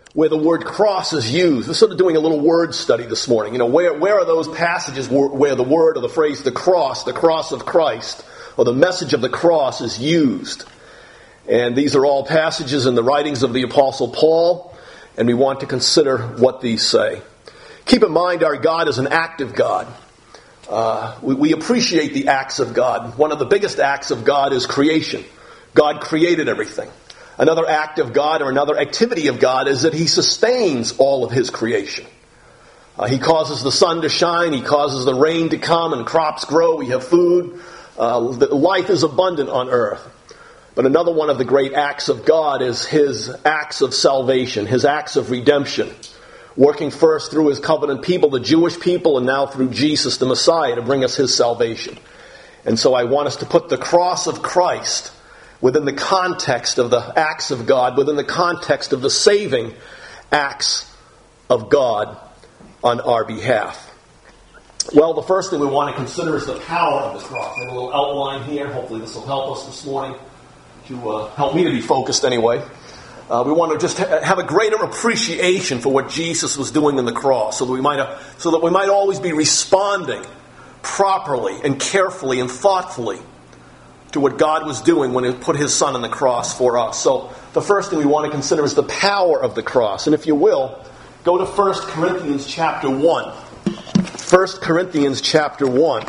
where the word cross is used. We're sort of doing a little word study this morning. Where are those passages where the word or the phrase the cross of Christ, or the message of the cross is used? And these are all passages in the writings of the Apostle Paul, and we want to consider what these say. Keep in mind our God is an active God. We appreciate the acts of God. One of the biggest acts of God is creation. God created everything. Another act of God or another activity of God is that He sustains all of His creation. He causes the sun to shine. He causes the rain to come and crops grow. We have food. Life is abundant on earth. But another one of the great acts of God is His acts of salvation, His acts of redemption. Working first through His covenant people, the Jewish people, and now through Jesus the Messiah to bring us His salvation. And so I want us to put the cross of Christ within the context of the acts of God, within the context of the saving acts of God on our behalf. Well, the first thing we want to consider is the power of the cross. I have a little outline here. Hopefully this will help us this morning, to help me to be focused anyway. We want to just have a greater appreciation for what Jesus was doing in the cross, so that we might always be responding properly and carefully and thoughtfully to what God was doing when He put His Son on the cross for us. So the first thing we want to consider is the power of the cross. And if you will, go to 1 Corinthians chapter 1. 1 Corinthians chapter 1.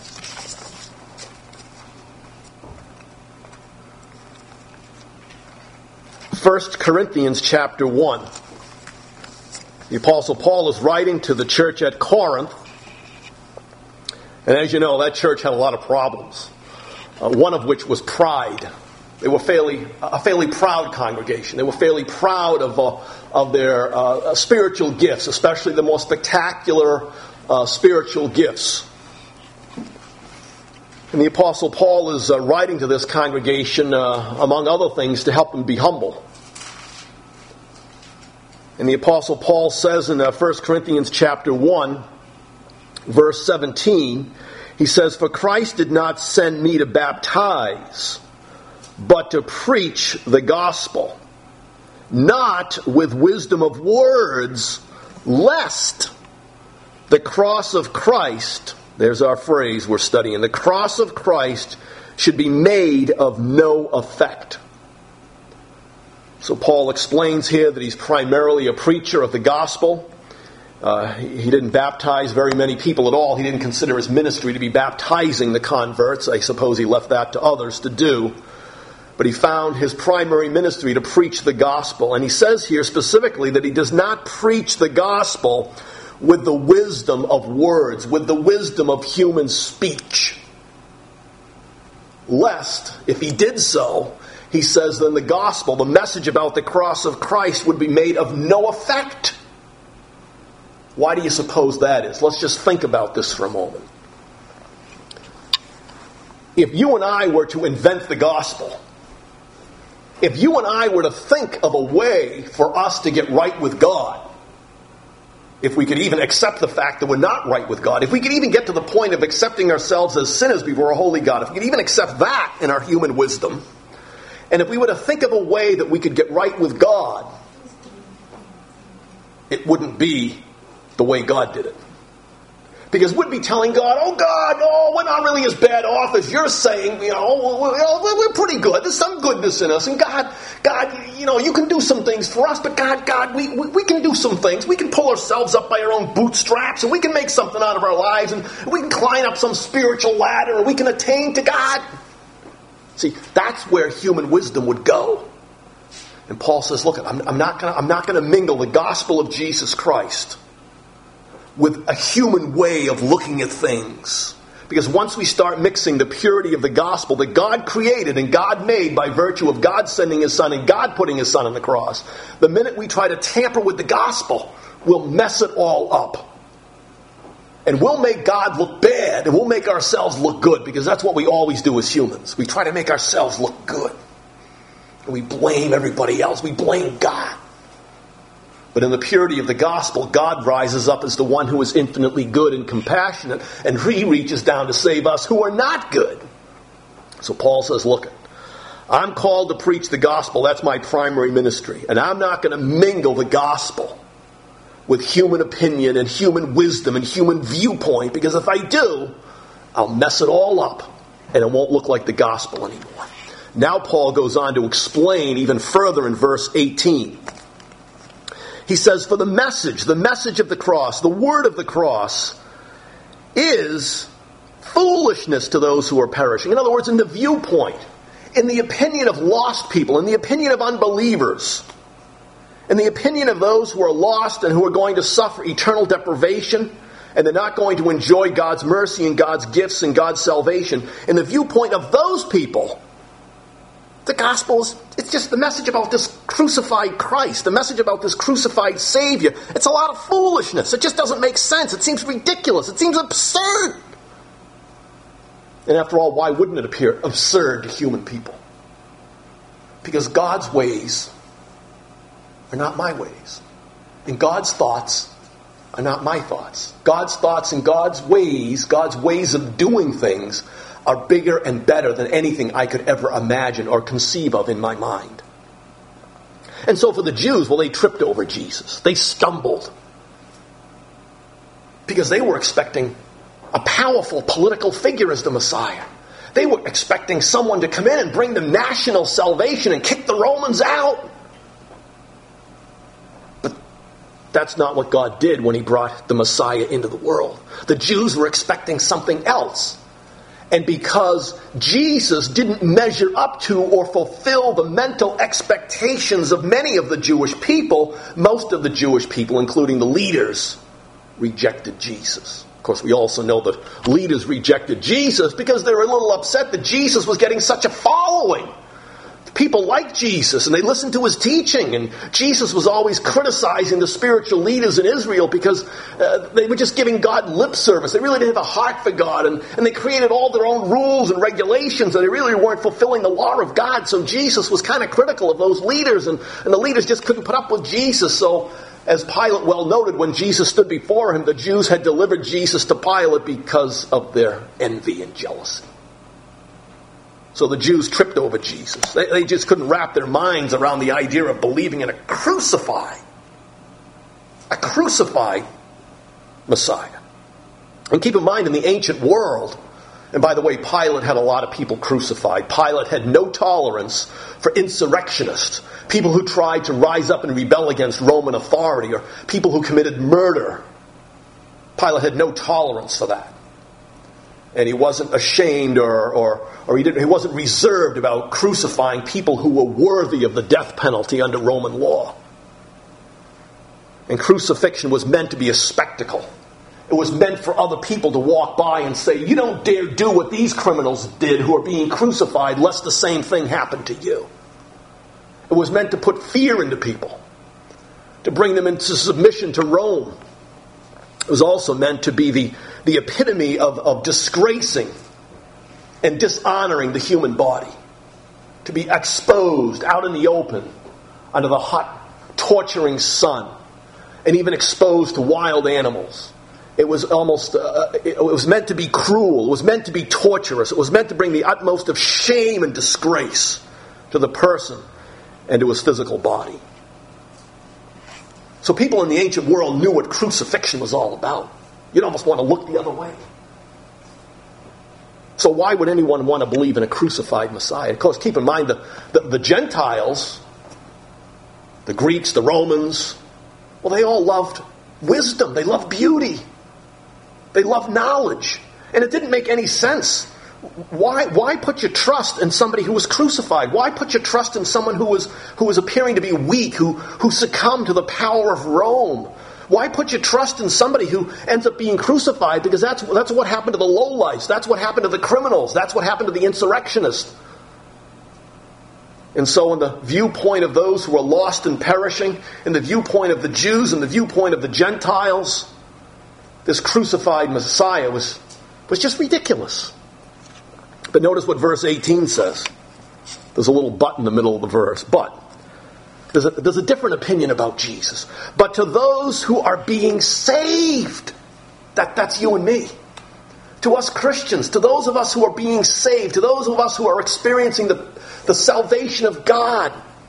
First Corinthians chapter 1. The Apostle Paul is writing to the church at Corinth. And as you know, that church had a lot of problems. One of which was pride. They were a fairly proud congregation. They were fairly proud of their spiritual gifts, especially the more spectacular spiritual gifts. And the Apostle Paul is writing to this congregation, among other things, to help them be humble. And the Apostle Paul says in 1 Corinthians chapter 1, verse 17, he says, "For Christ did not send me to baptize, but to preach the gospel, not with wisdom of words, lest the cross of Christ," there's our phrase we're studying, "the cross of Christ should be made of no effect." So Paul explains here that he's primarily a preacher of the gospel. He didn't baptize very many people at all. He didn't consider his ministry to be baptizing the converts. I suppose he left that to others to do. But he found his primary ministry to preach the gospel. And he says here specifically that he does not preach the gospel with the wisdom of words, with the wisdom of human speech. Lest, if he did so, he says then the gospel, the message about the cross of Christ, would be made of no effect. Why do you suppose that is? Let's just think about this for a moment. If you and I were to invent the gospel, if you and I were to think of a way for us to get right with God, if we could even accept the fact that we're not right with God, if we could even get to the point of accepting ourselves as sinners before a holy God, if we could even accept that in our human wisdom, and if we were to think of a way that we could get right with God, it wouldn't be the way God did it. Because we'd be telling God, "Oh God, no, we're not really as bad off as you're saying. We're pretty good. There's some goodness in us. And God, you can do some things for us. But God, we can do some things. We can pull ourselves up by our own bootstraps, and we can make something out of our lives, and we can climb up some spiritual ladder, and we can attain to God." See, that's where human wisdom would go. And Paul says, "Look, I'm not going to mingle the gospel of Jesus Christ with a human way of looking at things. Because once we start mixing the purity of the gospel that God created and God made by virtue of God sending His Son and God putting His Son on the cross, the minute we try to tamper with the gospel, we'll mess it all up. And we'll make God look bad, and we'll make ourselves look good, because that's what we always do as humans. We try to make ourselves look good. And we blame everybody else. We blame God. But in the purity of the gospel, God rises up as the one who is infinitely good and compassionate, and He reaches down to save us who are not good. So Paul says, "Look, I'm called to preach the gospel. That's my primary ministry. And I'm not going to mingle the gospel with human opinion and human wisdom and human viewpoint, because if I do, I'll mess it all up and it won't look like the gospel anymore. Now Paul goes on to explain even further in verse 18. He says, for the message of the cross, the word of the cross is foolishness to those who are perishing. In other words, in the viewpoint, in the opinion of lost people, in the opinion of unbelievers, in the opinion of those who are lost and who are going to suffer eternal deprivation, and they're not going to enjoy God's mercy and God's gifts and God's salvation, in the viewpoint of those people, the gospel it's just the message about this crucified Christ, the message about this crucified Savior. It's a lot of foolishness. It just doesn't make sense. It seems ridiculous. It seems absurd. And after all, why wouldn't it appear absurd to human people? Because God's ways are not my ways. And God's thoughts are not my thoughts. God's thoughts and God's ways of doing things are bigger and better than anything I could ever imagine or conceive of in my mind. And so for the Jews, well, they tripped over Jesus. They stumbled. Because they were expecting a powerful political figure as the Messiah. They were expecting someone to come in and bring them national salvation and kick the Romans out. But that's not what God did when he brought the Messiah into the world. The Jews were expecting something else. And because Jesus didn't measure up to or fulfill the mental expectations of many of the Jewish people, most of the Jewish people, including the leaders, rejected Jesus. Of course, we also know that leaders rejected Jesus because they were a little upset that Jesus was getting such a following. People liked Jesus and they listened to his teaching, and Jesus was always criticizing the spiritual leaders in Israel because they were just giving God lip service. They really didn't have a heart for God, and they created all their own rules and regulations, and they really weren't fulfilling the law of God. So Jesus was kind of critical of those leaders, and the leaders just couldn't put up with Jesus. So as Pilate well noted, when Jesus stood before him, the Jews had delivered Jesus to Pilate because of their envy and jealousy. So the Jews tripped over Jesus. They just couldn't wrap their minds around the idea of believing in a crucified Messiah. And keep in mind, in the ancient world, and by the way, Pilate had a lot of people crucified. Pilate had no tolerance for insurrectionists, people who tried to rise up and rebel against Roman authority, or people who committed murder. Pilate had no tolerance for that. And he wasn't ashamed or he wasn't reserved about crucifying people who were worthy of the death penalty under Roman law. And crucifixion was meant to be a spectacle. It was meant for other people to walk by and say, you don't dare do what these criminals did who are being crucified, lest the same thing happen to you. It was meant to put fear into people, to bring them into submission to Rome. It was also meant to be the epitome of disgracing and dishonoring the human body. To be exposed out in the open under the hot, torturing sun, and even exposed to wild animals. It was it was meant to be cruel. It was meant to be torturous. It was meant to bring the utmost of shame and disgrace to the person and to his physical body. So people in the ancient world knew what crucifixion was all about. You'd almost want to look the other way. So why would anyone want to believe in a crucified Messiah? Of course, keep in mind the Gentiles, the Greeks, the Romans, well, they all loved wisdom. They loved beauty. They loved knowledge. And it didn't make any sense. Why put your trust in somebody who was crucified? Why put your trust in someone who was appearing to be weak, who succumbed to the power of Rome? Why put your trust in somebody who ends up being crucified? Because that's what happened to the lowlifes. That's what happened to the criminals. That's what happened to the insurrectionists. And so in the viewpoint of those who are lost and perishing, in the viewpoint of the Jews and the viewpoint of the Gentiles, this crucified Messiah was just ridiculous. But notice what verse 18 says. There's a little but in the middle of the verse. But there's a different opinion about Jesus. But to those who are being saved, that's you and me. to us Christians, to those of us who are being saved, to those of us who are experiencing the salvation of God.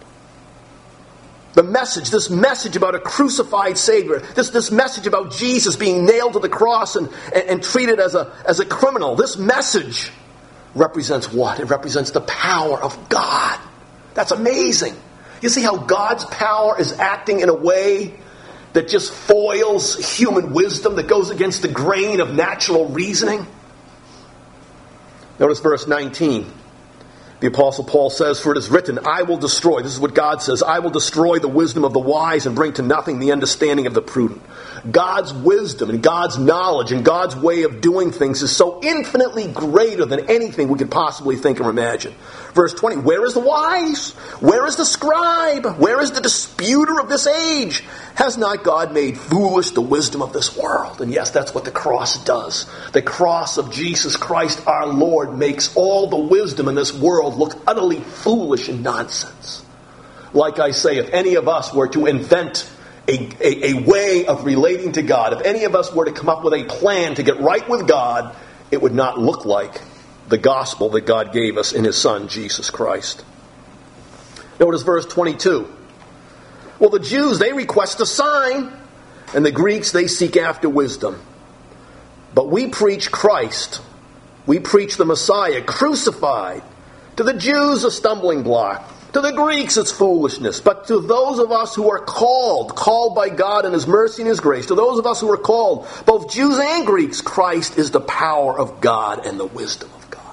This message about a crucified Savior, this message about Jesus being nailed to the cross and treated as a criminal, this message represents what? It represents the power of God. That's amazing. You see how God's power is acting in a way that just foils human wisdom, that goes against the grain of natural reasoning? Notice verse 19. The Apostle Paul says, "For it is written, I will destroy," this is what God says, "I will destroy the wisdom of the wise and bring to nothing the understanding of the prudent." God's wisdom and God's knowledge and God's way of doing things is so infinitely greater than anything we could possibly think or imagine. Verse 20, "Where is the wise? Where is the scribe? Where is the disputer of this age? Has not God made foolish the wisdom of this world?" And yes, that's what the cross does. The cross of Jesus Christ our Lord makes all the wisdom in this world look utterly foolish and nonsense. Like I say, if any of us were to invent a way of relating to God, if any of us were to come up with a plan to get right with God, it would not look like the gospel that God gave us in His Son, Jesus Christ. Notice verse 22. Well, the Jews, they request a sign, and the Greeks, they seek after wisdom. But we preach Christ. We preach the Messiah, crucified. To the Jews, a stumbling block. To the Greeks, it's foolishness. But to those of us who are called by God in His mercy and His grace, to those of us who are called, both Jews and Greeks, Christ is the power of God and the wisdom of God.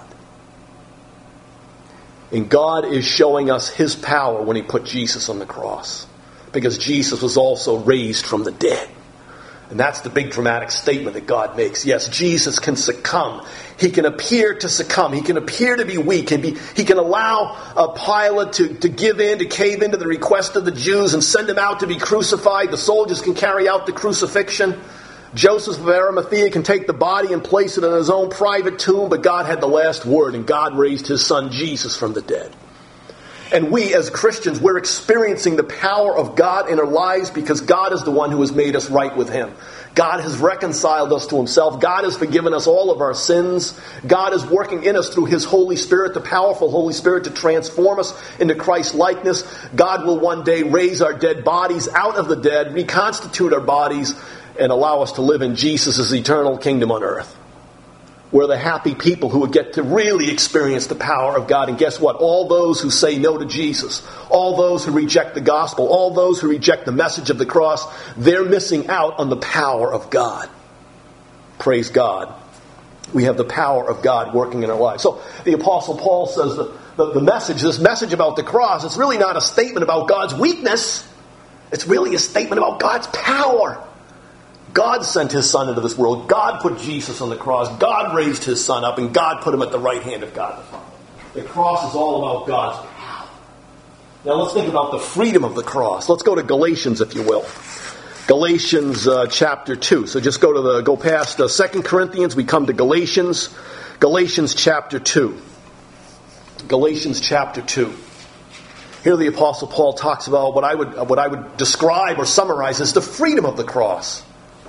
And God is showing us His power when He put Jesus on the cross. Because Jesus was also raised from the dead. And that's the big dramatic statement that God makes. Yes, Jesus can succumb. He can appear to succumb. He can appear to be weak. He can allow Pilate to give in, to cave into the request of the Jews and send him out to be crucified. The soldiers can carry out the crucifixion. Joseph of Arimathea can take the body and place it in his own private tomb, but God had the last word, and God raised His Son Jesus from the dead. And we as Christians, we're experiencing the power of God in our lives because God is the one who has made us right with Him. God has reconciled us to Himself. God has forgiven us all of our sins. God is working in us through His Holy Spirit, the powerful Holy Spirit, to transform us into Christ's likeness. God will one day raise our dead bodies out of the dead, reconstitute our bodies, and allow us to live in Jesus' eternal kingdom on earth. We're the happy people who would get to really experience the power of God. And guess what? All those who say no to Jesus, all those who reject the gospel, all those who reject the message of the cross, they're missing out on the power of God. Praise God. We have the power of God working in our lives. So the Apostle Paul says the message, this message about the cross, it's really not a statement about God's weakness. It's really a statement about God's power. God sent His Son into this world. God put Jesus on the cross. God raised His Son up, and God put Him at the right hand of God the Father. The cross is all about God's power. Now let's think about the freedom of the cross. Let's go to Galatians, if you will. Galatians chapter 2. So just go past 2 Corinthians. We come to Galatians. Galatians chapter 2. Galatians chapter 2. Here the Apostle Paul talks about what I would describe or summarize as the freedom of the cross.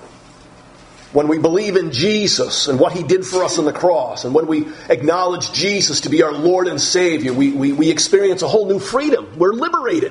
When we believe in Jesus and what He did for us on the cross, and when we acknowledge Jesus to be our Lord and Savior, we experience a whole new freedom. We're liberated.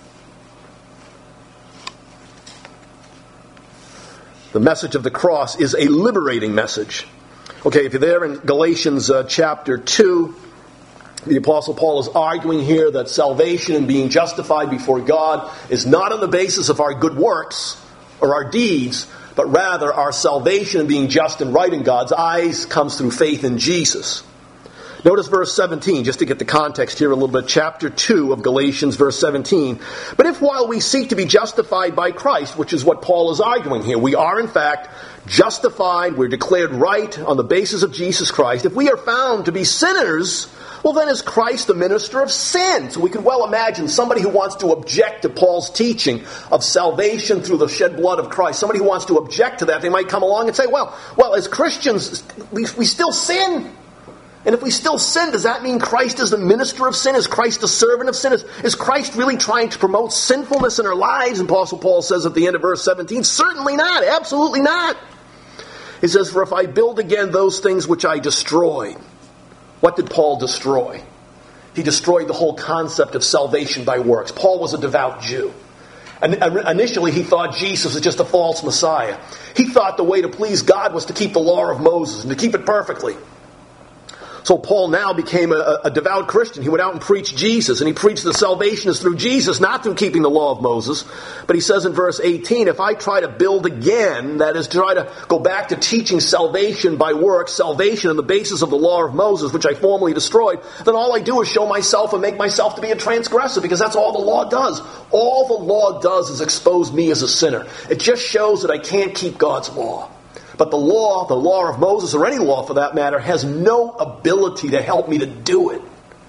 The message of the cross is a liberating message. Okay, if you're there in Galatians chapter 2, the Apostle Paul is arguing here that salvation and being justified before God is not on the basis of our good works or our deeds, but rather our salvation and being just and right in God's eyes comes through faith in Jesus. Notice verse 17, just to get the context here a little bit. Chapter 2 of Galatians, verse 17. But if while we seek to be justified by Christ, which is what Paul is arguing here, we are in fact justified, we're declared right on the basis of Jesus Christ. If we are found to be sinners, well then is Christ the minister of sin? So we can well imagine somebody who wants to object to Paul's teaching of salvation through the shed blood of Christ. Somebody who wants to object to that, they might come along and say, well, as Christians, we still sin. And if we still sin, does that mean Christ is the minister of sin? Is Christ the servant of sin? Is Christ really trying to promote sinfulness in our lives? And Apostle Paul says at the end of verse 17, certainly not, absolutely not. He says, for if I build again those things which I destroyed. What did Paul destroy? He destroyed the whole concept of salvation by works. Paul was a devout Jew. And initially he thought Jesus was just a false Messiah. He thought the way to please God was to keep the law of Moses and to keep it perfectly. So Paul now became a devout Christian. He went out and preached Jesus, and he preached that salvation is through Jesus, not through keeping the law of Moses. But he says in verse 18, if I try to build again, that is, try to go back to teaching salvation by works, salvation on the basis of the law of Moses, which I formerly destroyed, then all I do is show myself and make myself to be a transgressor, because that's all the law does. All the law does is expose me as a sinner. It just shows that I can't keep God's law. But the law of Moses, or any law for that matter, has no ability to help me to do it.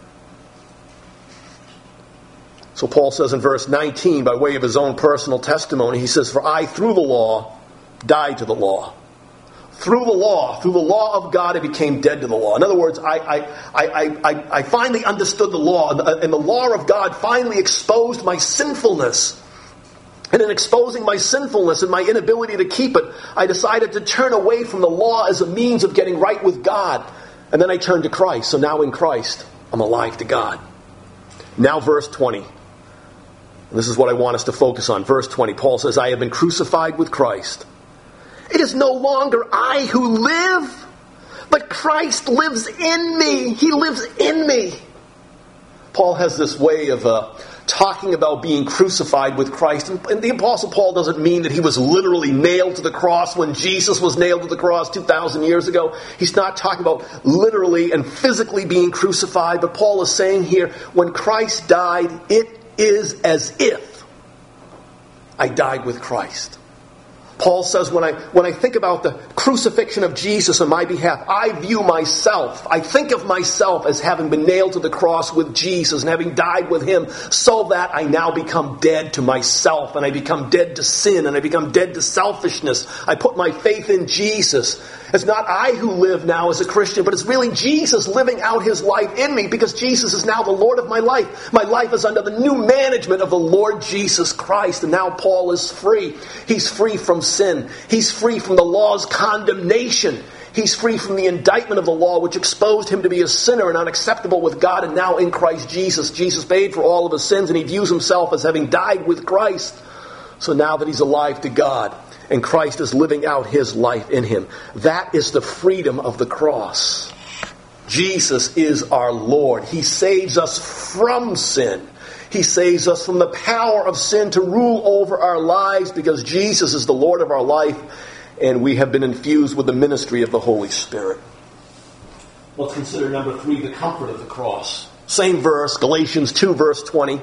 So Paul says in verse 19, by way of his own personal testimony, he says, for I, through the law, died to the law. Through the law of God, I became dead to the law. In other words, I finally understood the law, and the law of God finally exposed my sinfulness. And in exposing my sinfulness and my inability to keep it, I decided to turn away from the law as a means of getting right with God. And then I turned to Christ. So now in Christ, I'm alive to God. Now verse 20. And this is what I want us to focus on. Verse 20. Paul says, I have been crucified with Christ. It is no longer I who live, but Christ lives in me. He lives in me. Paul has this way of talking about being crucified with Christ. And the Apostle Paul doesn't mean that he was literally nailed to the cross when Jesus was nailed to the cross 2,000 years ago. He's not talking about literally and physically being crucified. But Paul is saying here, when Christ died, it is as if I died with Christ. Paul says, when I think about the crucifixion of Jesus on my behalf, I think of myself as having been nailed to the cross with Jesus and having died with him, so that I now become dead to myself, and I become dead to sin, and I become dead to selfishness. I put my faith in Jesus. It's not I who live now as a Christian, but it's really Jesus living out his life in me, because Jesus is now the Lord of my life. My life is under the new management of the Lord Jesus Christ, and now Paul is free. He's free from sin. He's free from the law's condemnation. He's free from the indictment of the law, which exposed him to be a sinner and unacceptable with God. And now in Christ Jesus, Jesus paid for all of his sins, and he views himself as having died with Christ. So now that he's alive to God, and Christ is living out his life in him, that is the freedom of the cross. Jesus is our Lord. He saves us from sin. He saves us from the power of sin to rule over our lives, because Jesus is the Lord of our life, and we have been infused with the ministry of the Holy Spirit. Let's consider number 3, the comfort of the cross. Same verse, Galatians 2, verse 20.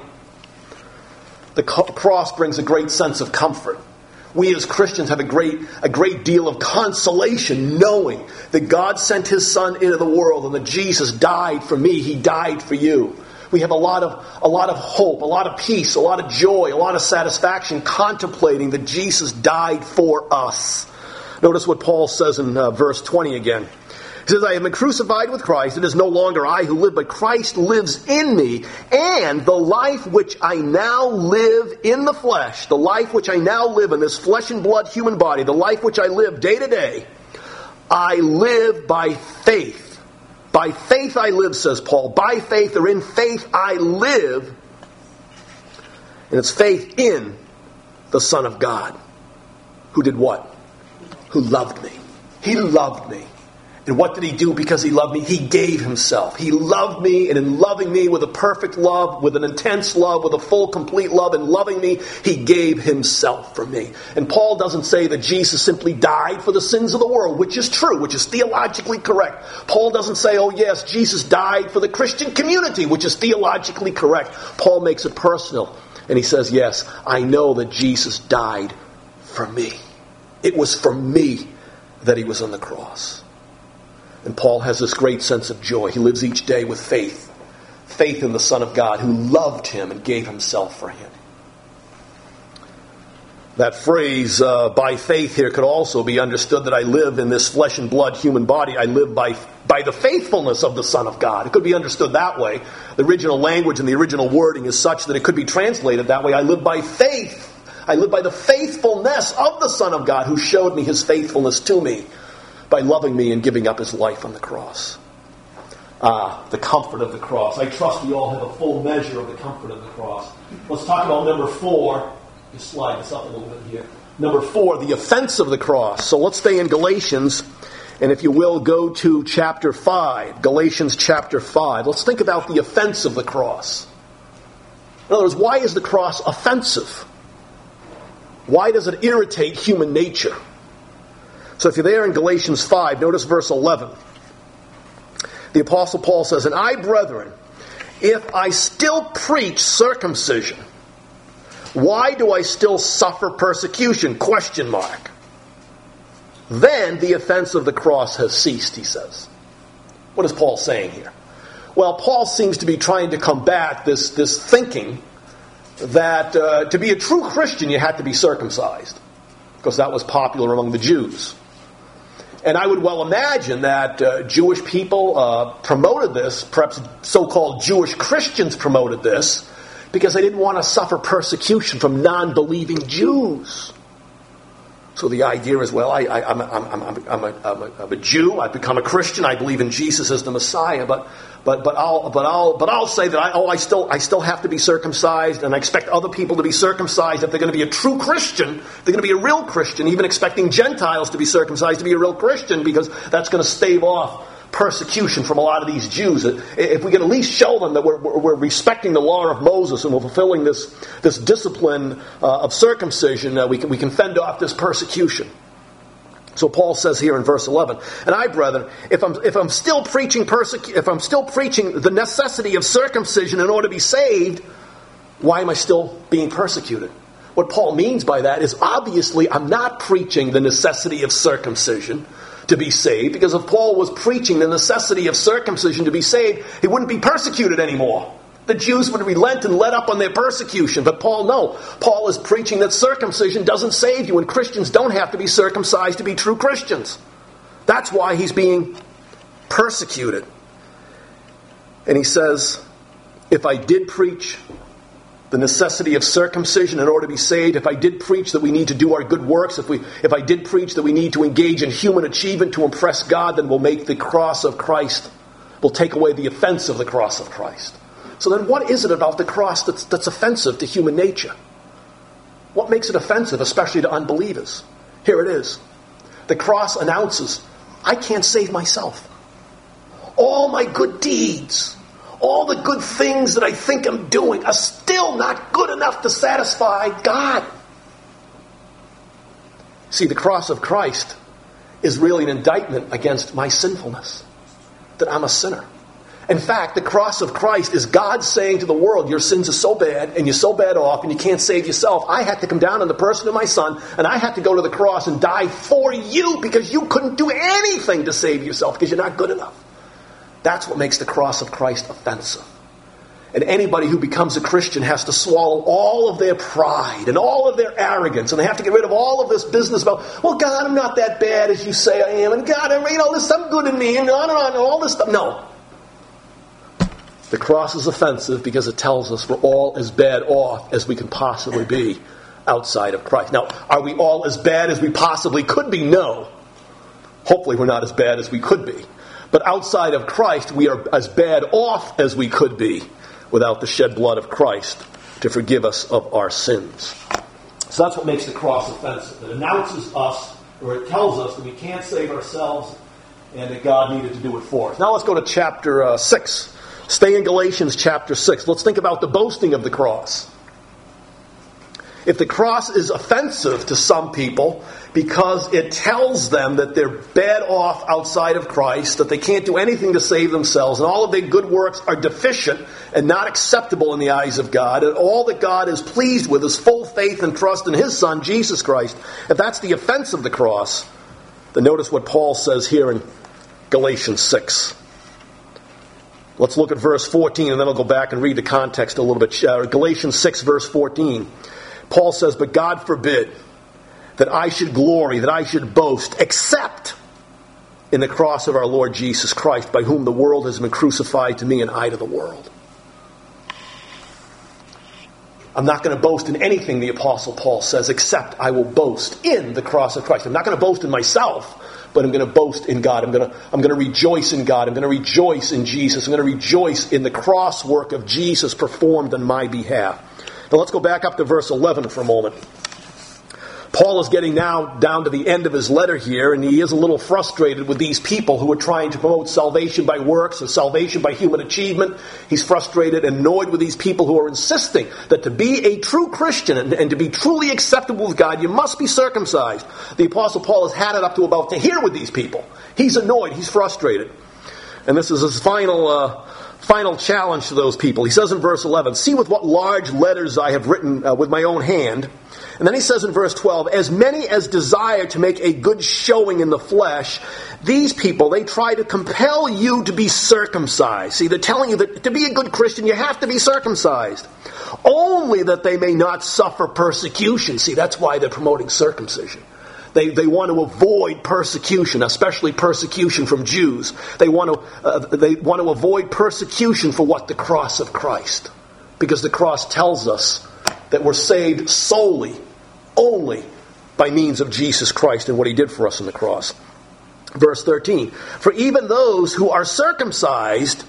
The cross brings a great sense of comfort. We as Christians have a great deal of consolation knowing that God sent his Son into the world, and that Jesus died for me. He died for you. We have a lot of hope, a lot of peace, a lot of joy, a lot of satisfaction contemplating that Jesus died for us. Notice what Paul says in verse 20 again. He says, I have been crucified with Christ. It is no longer I who live, but Christ lives in me. And the life which I now live in the flesh, the life which I now live in this flesh and blood human body, the life which I live day to day, I live by faith. By faith I live, says Paul. By faith, or in faith I live. And it's faith in the Son of God. Who did what? Who loved me. He loved me. And what did he do because he loved me? He gave himself. He loved me, and in loving me with a perfect love, with an intense love, with a full, complete love, and loving me, he gave himself for me. And Paul doesn't say that Jesus simply died for the sins of the world, which is true, which is theologically correct. Paul doesn't say, oh yes, Jesus died for the Christian community, which is theologically correct. Paul makes it personal, and he says, yes, I know that Jesus died for me. It was for me that he was on the cross. And Paul has this great sense of joy. He lives each day with faith. Faith in the Son of God who loved him and gave himself for him. That phrase, by faith here, could also be understood that I live in this flesh and blood human body. I live by the faithfulness of the Son of God. It could be understood that way. The original language and the original wording is such that it could be translated that way. I live by faith. I live by the faithfulness of the Son of God who showed me his faithfulness to me. by loving me and giving up his life on the cross. The comfort of the cross. I trust we all have a full measure of the comfort of the cross. Let's talk about number 4. Just slide this up a little bit here. Number 4, the offense of the cross. So let's stay in Galatians, and if you will, go to chapter 5. Galatians chapter 5. Let's think about the offense of the cross. In other words, why is the cross offensive? Why does it irritate human nature? So if you're there in Galatians 5, notice verse 11. The Apostle Paul says, "And I, brethren, if I still preach circumcision, why do I still suffer persecution? ? Then the offense of the cross has ceased," he says. What is Paul saying here? Well, Paul seems to be trying to combat this thinking that to be a true Christian you had to be circumcised, because that was popular among the Jews. And I would well imagine that Jewish people promoted this, perhaps so-called Jewish Christians promoted this, because they didn't want to suffer persecution from non-believing Jews. So the idea is, well, I'm a Jew. I've become a Christian. I believe in Jesus as the Messiah. But I'll say that I still have to be circumcised, and I expect other people to be circumcised if they're going to be a true Christian. They're going to be a real Christian. Even expecting Gentiles to be circumcised to be a real Christian, because that's going to stave off persecution from a lot of these Jews. If we can at least show them that we're respecting the law of Moses and we're fulfilling this discipline of circumcision, we can fend off this persecution. So Paul says here in verse 11, "And I, brethren, if I'm still preaching the necessity of circumcision in order to be saved, why am I still being persecuted?" What Paul means by that is, obviously I'm not preaching the necessity of circumcision to be saved, because if Paul was preaching the necessity of circumcision to be saved, he wouldn't be persecuted anymore. The Jews would relent and let up on their persecution. But Paul is preaching that circumcision doesn't save you, and Christians don't have to be circumcised to be true Christians. That's why he's being persecuted. And he says, if I did preach the necessity of circumcision in order to be saved, if I did preach that we need to do our good works, if I did preach that we need to engage in human achievement to impress God, then we'll make the cross of Christ, we'll take away the offense of the cross of Christ. So then what is it about the cross that's offensive to human nature? What makes it offensive, especially to unbelievers? Here it is. The cross announces, I can't save myself. All my good deeds, all the good things that I think I'm doing are still not good enough to satisfy God. See, the cross of Christ is really an indictment against my sinfulness, that I'm a sinner. In fact, the cross of Christ is God saying to the world, your sins are so bad, and you're so bad off, and you can't save yourself. I had to come down in the person of my Son, and I had to go to the cross and die for you, because you couldn't do anything to save yourself, because you're not good enough. That's what makes the cross of Christ offensive. And anybody who becomes a Christian has to swallow all of their pride and all of their arrogance, and they have to get rid of all of this business about, well, God, I'm not that bad as you say I am, and God, there's some good in me, and on and on, and all this stuff. No. The cross is offensive because it tells us we're all as bad off as we can possibly be outside of Christ. Now, are we all as bad as we possibly could be? No. Hopefully we're not as bad as we could be. But outside of Christ, we are as bad off as we could be without the shed blood of Christ to forgive us of our sins. So that's what makes the cross offensive. It announces us, or it tells us that we can't save ourselves and that God needed to do it for us. Now let's go to chapter 6. Stay in Galatians chapter 6. Let's think about the boasting of the cross. If the cross is offensive to some people because it tells them that they're bad off outside of Christ, that they can't do anything to save themselves, and all of their good works are deficient and not acceptable in the eyes of God, and all that God is pleased with is full faith and trust in His Son, Jesus Christ, if that's the offense of the cross, then notice what Paul says here in Galatians 6. Let's look at verse 14, and then I'll go back and read the context a little bit. Galatians 6, verse 14. Paul says, but God forbid that I should glory, that I should boast, except in the cross of our Lord Jesus Christ, by whom the world has been crucified to me and I to the world. I'm not going to boast in anything, the Apostle Paul says, except I will boast in the cross of Christ. I'm not going to boast in myself, but I'm going to boast in God. I'm going to rejoice in God. I'm going to rejoice in Jesus. I'm going to rejoice in the cross work of Jesus performed on my behalf. Now let's go back up to verse 11 for a moment. Paul is getting now down to the end of his letter here, and he is a little frustrated with these people who are trying to promote salvation by works or salvation by human achievement. He's frustrated and annoyed with these people who are insisting that to be a true Christian and to be truly acceptable with God, you must be circumcised. The Apostle Paul has had it up to about to here with these people. He's annoyed. He's frustrated. And this is his final challenge to those people. He says in verse 11, "See with what large letters I have written with my own hand." And then he says in verse 12, "As many as desire to make a good showing in the flesh, these people, they try to compel you to be circumcised." See, they're telling you that to be a good Christian, you have to be circumcised. "Only that they may not suffer persecution." See, that's why they're promoting circumcision. They want to avoid persecution, especially persecution from Jews. They want to avoid persecution for what? The cross of Christ. Because the cross tells us that we're saved solely, only by means of Jesus Christ and what he did for us on the cross. Verse 13, "For even those who are circumcised,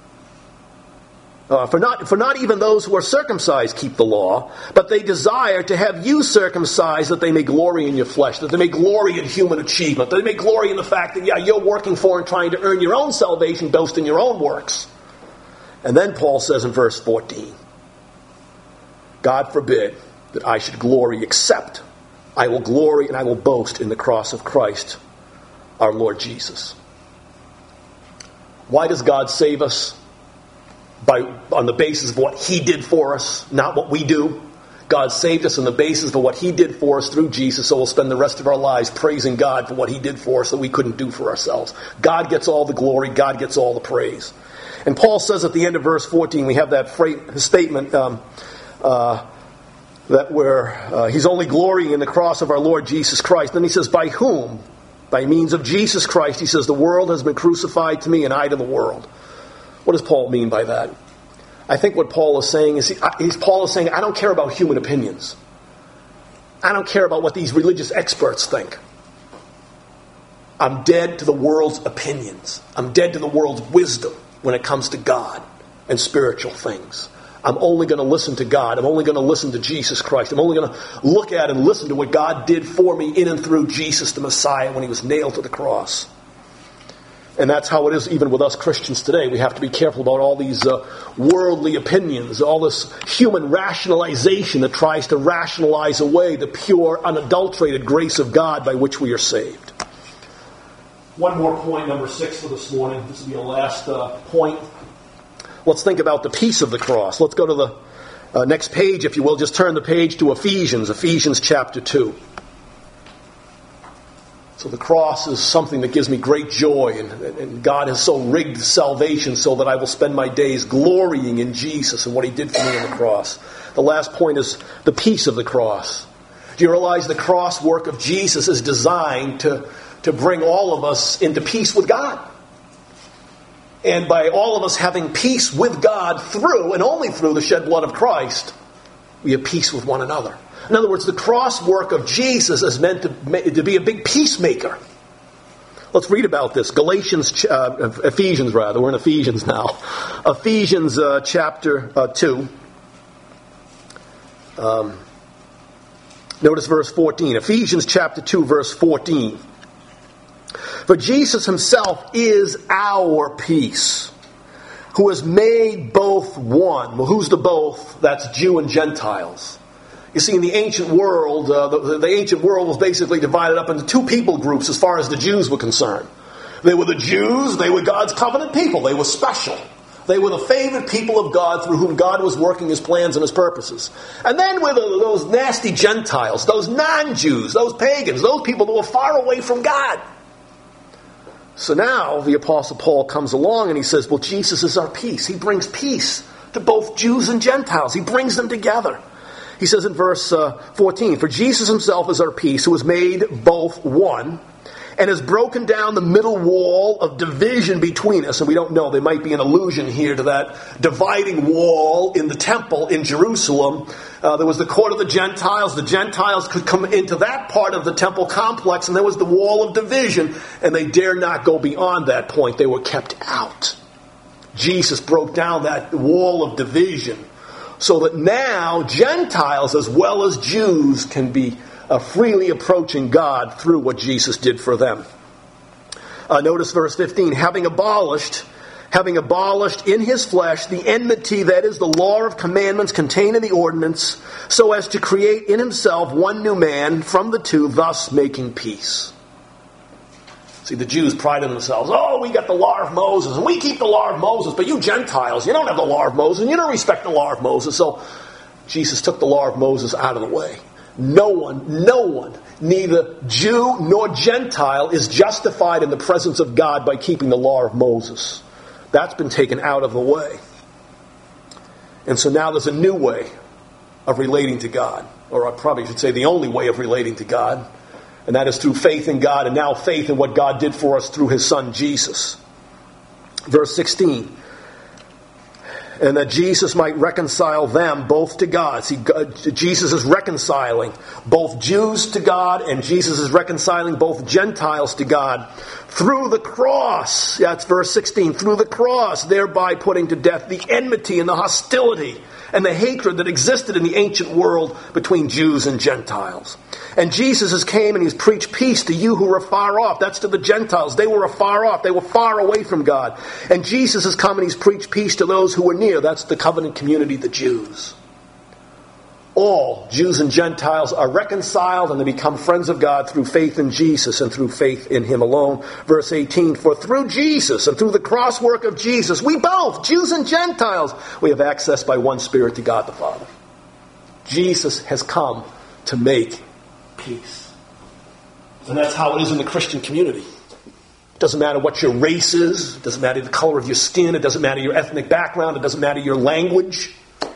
for not even those who are circumcised keep the law, but they desire to have you circumcised that they may glory in your flesh," that they may glory in human achievement, that they may glory in the fact that, you're working for and trying to earn your own salvation, boast in your own works. And then Paul says in verse 14, "God forbid that I should glory, except I will glory and I will boast in the cross of Christ, our Lord Jesus." Why does God save us? On the basis of what he did for us, not what we do. God saved us on the basis of what he did for us through Jesus, so we'll spend the rest of our lives praising God for what he did for us that we couldn't do for ourselves. God gets all the glory. God gets all the praise. And Paul says at the end of verse 14, we have that statement that he's only glorying in the cross of our Lord Jesus Christ. Then he says, "By whom?" By means of Jesus Christ. He says, "The world has been crucified to me and I to the world." What does Paul mean by that? I think what Paul is saying is, I don't care about human opinions. I don't care about what these religious experts think. I'm dead to the world's opinions. I'm dead to the world's wisdom when it comes to God and spiritual things. I'm only going to listen to God. I'm only going to listen to Jesus Christ. I'm only going to look at and listen to what God did for me in and through Jesus the Messiah when he was nailed to the cross. And that's how it is even with us Christians today. We have to be careful about all these worldly opinions, all this human rationalization that tries to rationalize away the pure, unadulterated grace of God by which we are saved. One more point, number 6 for this morning. This will be the last point. Let's think about the peace of the cross. Let's go to the next page, if you will. Just turn the page to Ephesians chapter 2. So the cross is something that gives me great joy, and God has so rigged salvation so that I will spend my days glorying in Jesus and what he did for me on the cross. The last point is the peace of the cross. Do you realize the cross work of Jesus is designed to bring all of us into peace with God? And by all of us having peace with God through, and only through, the shed blood of Christ, we have peace with one another. In other words, the cross work of Jesus is meant to be a big peacemaker. Let's read about this. Ephesians, we're in Ephesians now. Ephesians chapter 2. Notice verse 14. Ephesians chapter 2, verse 14. "For Jesus himself is our peace, who has made both one." Well, who's the both? That's Jew and Gentiles. You see, in the ancient world, the ancient world was basically divided up into two people groups as far as the Jews were concerned. They were the Jews, they were God's covenant people, they were special. They were the favored people of God through whom God was working his plans and his purposes. And then were those nasty Gentiles, those non-Jews, those pagans, those people that were far away from God. So now the Apostle Paul comes along and he says, well, Jesus is our peace. He brings peace to both Jews and Gentiles. He brings them together. He says in verse 14, "For Jesus himself is our peace, who has made both one, and has broken down the middle wall of division between us. And we don't know, there might be an allusion here to that dividing wall in the temple in Jerusalem. There was the court of the Gentiles. The Gentiles could come into that part of the temple complex, and there was the wall of division, and they dare not go beyond that point. They were kept out. Jesus broke down that wall of division so that now Gentiles as well as Jews can be freely approaching God through what Jesus did for them. Notice verse 15, having abolished in his flesh the enmity, that is the law of commandments contained in the ordinance, so as to create in himself one new man from the two, thus making peace. See, the Jews prided themselves, we got the law of Moses, and we keep the law of Moses, but you Gentiles, you don't have the law of Moses, and you don't respect the law of Moses. So Jesus took the law of Moses out of the way. No one, neither Jew nor Gentile, is justified in the presence of God by keeping the law of Moses. That's been taken out of the way. And so now there's a new way of relating to God. Or I probably should say the only way of relating to God. And that is through faith in God, and now faith in what God did for us through his Son, Jesus. Verse 16. And that Jesus might reconcile them both to God. See, Jesus is reconciling both Jews to God, and Jesus is reconciling both Gentiles to God through the cross. That's verse 16. Through the cross, thereby putting to death the enmity and the hostility and the hatred that existed in the ancient world between Jews and Gentiles. And Jesus has came and he's preached peace to you who were far off. That's to the Gentiles. They were afar off. They were far away from God. And Jesus has come and he's preached peace to those who were near. That's the covenant community, the Jews. All Jews and Gentiles are reconciled and they become friends of God through faith in Jesus and through faith in him alone. Verse 18, for through Jesus and through the cross work of Jesus, we both, Jews and Gentiles, we have access by one Spirit to God the Father. Jesus has come to make peace. And that's how it is in the Christian community. It doesn't matter what your race is. It doesn't matter the color of your skin. It doesn't matter your ethnic background. It doesn't matter your language.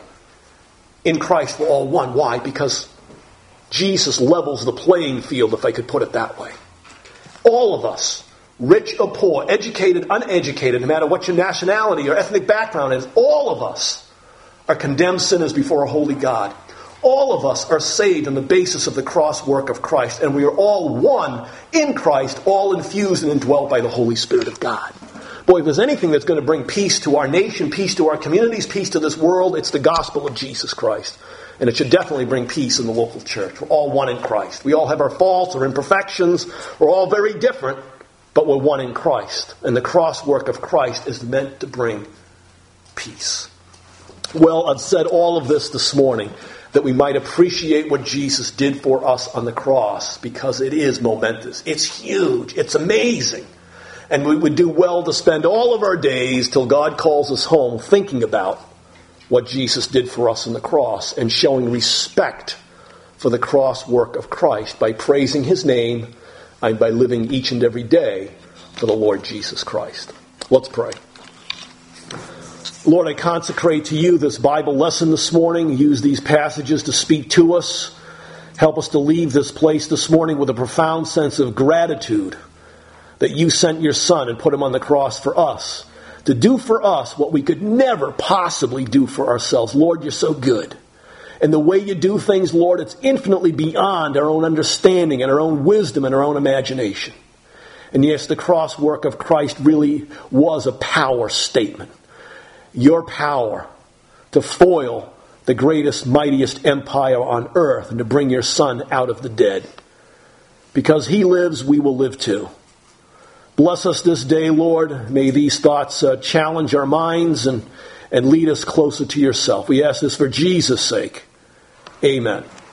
In Christ, we're all one. Why? Because Jesus levels the playing field, if I could put it that way. All of us, rich or poor, educated, uneducated, no matter what your nationality or ethnic background is, all of us are condemned sinners before a holy God. All of us are saved on the basis of the cross work of Christ, and we are all one in Christ, all infused and indwelt by the Holy Spirit of God. Boy, if there's anything that's going to bring peace to our nation, peace to our communities, peace to this world, it's the gospel of Jesus Christ. And it should definitely bring peace in the local church. We're all one in Christ. We all have our faults or imperfections. We're all very different, but we're one in Christ. And the cross work of Christ is meant to bring peace. Well, I've said all of this morning that we might appreciate what Jesus did for us on the cross, because it is momentous. It's huge. It's amazing. And we would do well to spend all of our days till God calls us home thinking about what Jesus did for us on the cross and showing respect for the cross work of Christ by praising his name and by living each and every day for the Lord Jesus Christ. Let's pray. Lord, I consecrate to you this Bible lesson this morning. Use these passages to speak to us. Help us to leave this place this morning with a profound sense of gratitude that you sent your Son and put him on the cross for us, to do for us what we could never possibly do for ourselves. Lord, you're so good. And the way you do things, Lord, it's infinitely beyond our own understanding and our own wisdom and our own imagination. And yes, the cross work of Christ really was a power statement. Your power to foil the greatest, mightiest empire on earth and to bring your Son out of the dead. Because he lives, we will live too. Bless us this day, Lord. May these thoughts challenge our minds and lead us closer to yourself. We ask this for Jesus' sake. Amen.